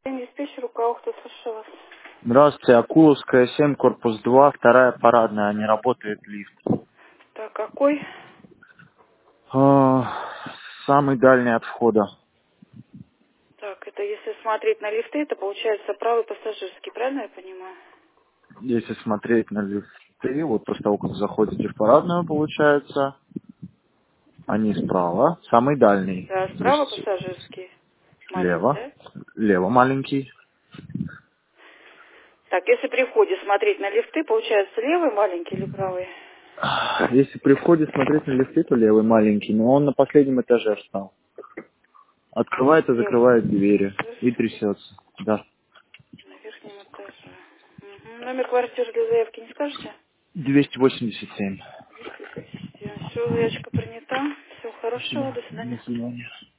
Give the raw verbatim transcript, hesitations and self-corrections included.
Диспетчер, у кого кто слышал вас? Здравствуйте, Акуловская, семь, корпус два, вторая парадная, не работает лифт. Так, какой? А, Самый дальний от входа. Так, это если смотреть на лифты, это получается правый пассажирский, правильно я понимаю? Если смотреть на лифты, вот после того, как заходите в парадную, получается, они справа, самый дальний. Да, То справа есть пассажирский. Маленький, слева, да? лево маленький. Так, если при входе смотреть на лифты, получается левый маленький или правый? Если при входе смотреть на лифты, то левый маленький, но он на последнем этаже встал. Открывает и Левый закрывает двери и пассажирский трясется. Да. на верхнем этаже. Мгм. Номер квартиры для заявки не скажете? двести восемьдесят семь. двести восемьдесят семь. Все, заявочка принята. Всего Спасибо. хорошего, до До свидания. свидания.